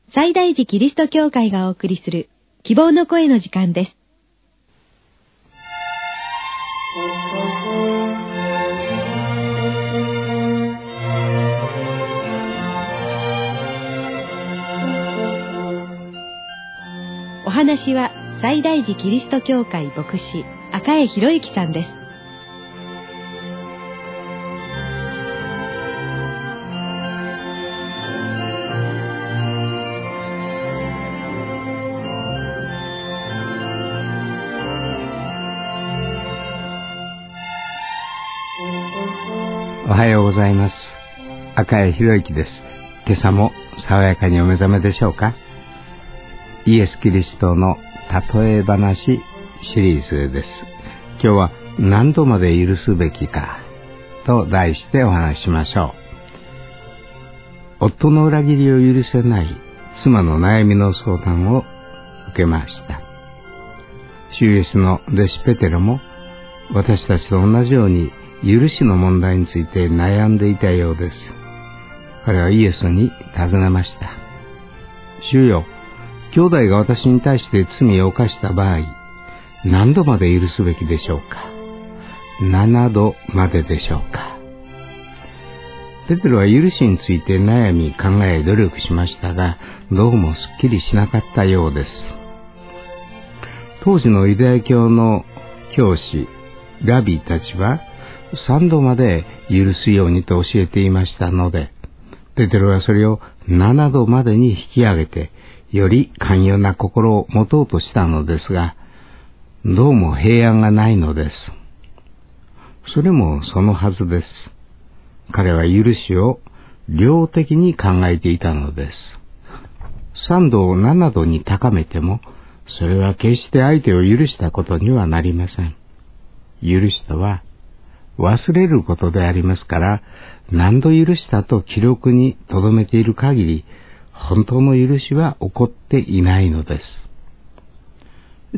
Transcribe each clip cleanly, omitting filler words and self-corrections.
西大寺キリスト教会がお送りする希望の声の時間です。お話は西大寺キリスト教会牧師赤江博之さんです。 おはようございます。赤江博之です。今朝も爽やかにお目覚めでしょうか。イエス・キリストの例え話シリーズです。今日は何度まで許すべきかと題してお話ししましょう。夫の裏切りを許せない妻の悩みの相談を受けました。主イエスの弟子ペテロも私たちと同じように許しの問題について悩んでいたようです。彼はイエスに尋ねました。主よ、兄弟が私に対して罪を犯した場合、何度まで許すべきでしょうか。7度まででしょうか。ペテロは許しについて悩み考え努力しましたが、どうもすっきりしなかったようです。当時のユダヤ教の教師ラビたちは3度まで許すようにと教えていましたので、ペテロはそれを7度までに引き上げて、より寛容な心を持とうとしたのですが、どうも平安がないのです。それもそのはずです。彼は許しを量的に考えていたのです。3度を7度に高めても、それは決して相手を許したことにはなりません。許しとは忘れることでありますから、何度許したと記録に留めている限り、本当の許しは起こっていないのです。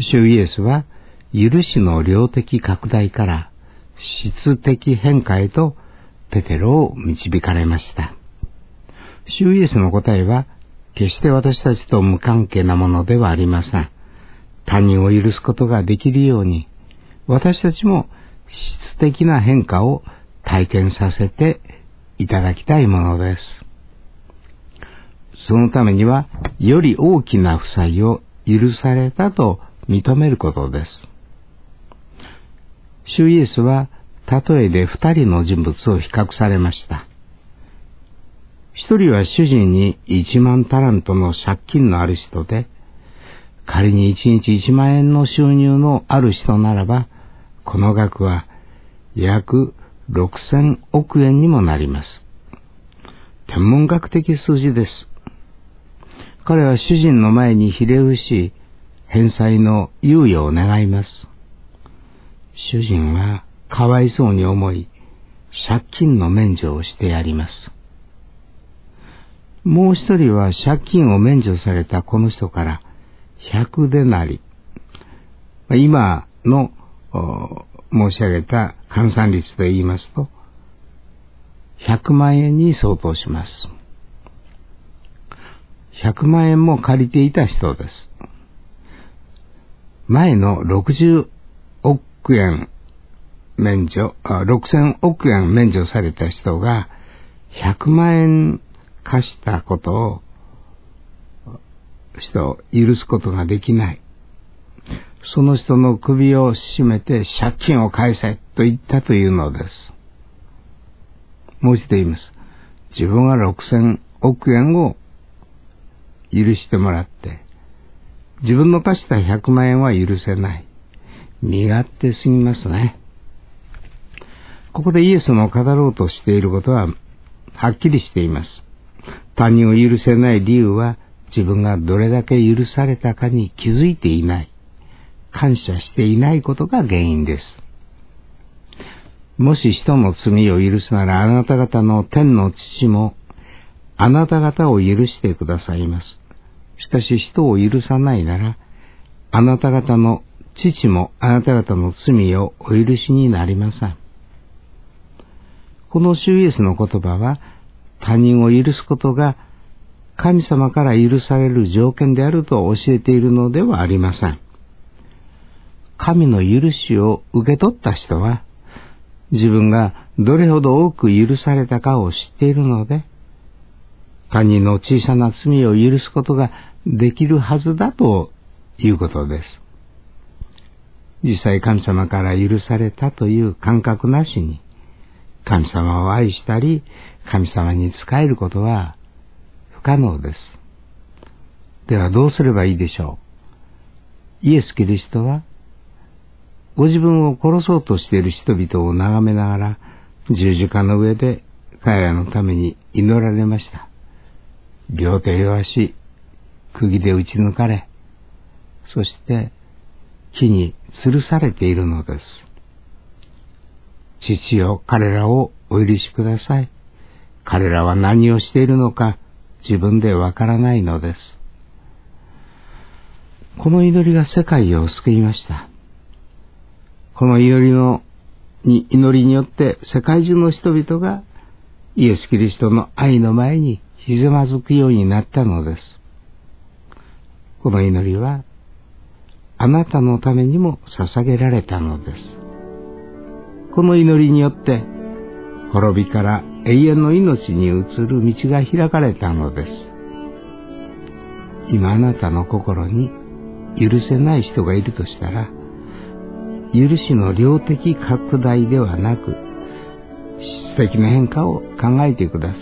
主イエスは、許しの量的拡大から質的変化へとペテロを導かれました。主イエスの答えは、決して私たちと無関係なものではありません。他人を許すことができるように、私たちも質的な変化を体験させていただきたいものです。そのためには、より大きな負債を許されたと認めることです。主イエスは、例えで2人の人物を比較されました。1人は主人に1万タラントの借金のある人で、仮に1日1万円の収入のある人ならば、この額は約6000億円にもなります。天文学的数字です。彼は主人の前にひれ伏し、返済の猶予を願います。主人はかわいそうに思い、借金の免除をしてやります。もう一人は借金を免除されたこの人から100デナリ、今の申し上げた換算率で言いますと、100万円に相当します。100万円も借りていた人です。前の60億円免除、6000億円免除された人が100万円貸したことを許すことができない。その人の首を絞めて借金を返せと言ったというのです。もう一度言います。自分は6000億円を許してもらって、自分の貸した100万円は許せない。身勝手すぎますね。ここでイエスの語ろうとしていることははっきりしています。他人を許せない理由は、自分がどれだけ許されたかに気づいていない。感謝していないことが原因です。もし人の罪を許すなら、あなた方の天の父もあなた方を許してくださいます。しかし人を許さないなら、あなた方の父もあなた方の罪をお許しになりません。この主イエスの言葉は、他人を許すことが神様から許される条件であると教えているのではありません。神の許しを受け取った人は、自分がどれほど多く許されたかを知っているので、他人の小さな罪を許すことができるはずだということです。実際神様から許されたという感覚なしに、神様を愛したり、神様に仕えることは不可能です。ではどうすればいいでしょう。イエス・キリストは、ご自分を殺そうとしている人々を眺めながら、十字架の上で彼らのために祈られました。両手両足、釘で打ち抜かれ、そして木に吊るされているのです。父よ、彼らをお許しください。彼らは何をしているのか自分でわからないのです。この祈りが世界を救いました。この祈りによって世界中の人々がイエス・キリストの愛の前にひざまずくようになったのです。この祈りはあなたのためにも捧げられたのです。この祈りによって滅びから永遠の命に移る道が開かれたのです。今あなたの心に許せない人がいるとしたら、許しの量的拡大ではなく、質的な変化を考えてください。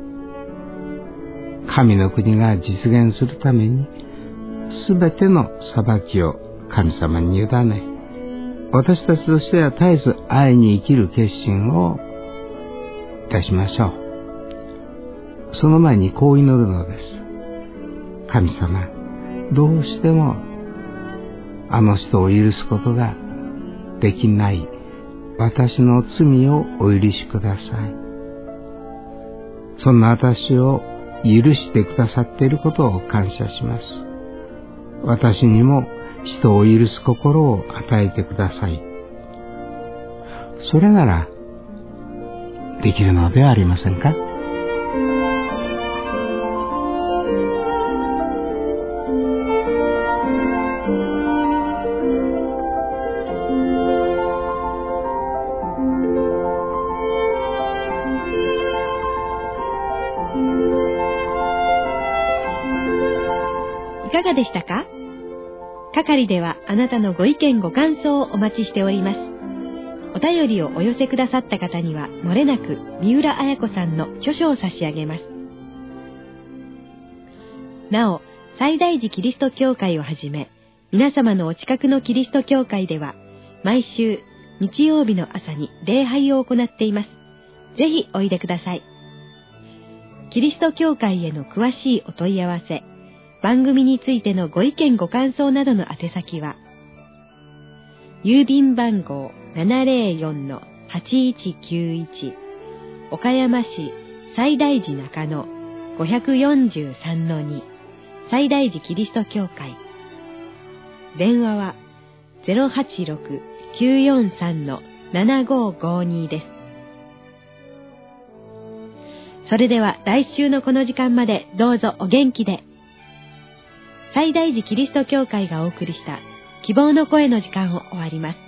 神の国が実現するために、すべての裁きを神様に委ね、私たちとしては絶えず愛に生きる決心をいたしましょう。その前にこう祈るのです。神様、どうしてもあの人を許すことができない私の罪をお許しください。そんな私を許してくださっていることを感謝します。私にも人を許す心を与えてください。それならできるのではありませんか。 いかがでしたか？係ではあなたのご意見ご感想をお待ちしております。お便りをお寄せくださった方にはもれなく三浦綾子さんの著書を差し上げます。なお、西大寺キリスト教会をはじめ、皆様のお近くのキリスト教会では毎週日曜日の朝に礼拝を行っています。ぜひおいでください。キリスト教会への詳しいお問い合わせ、番組についてのご意見ご感想などの宛先は、郵便番号 704-8191 岡山市西大寺中野 543-2 西大寺キリスト教会。電話は 086-943-7552 です。それでは来週のこの時間までどうぞお元気で。西大寺キリスト教会がお送りした希望の声の時間を終わります。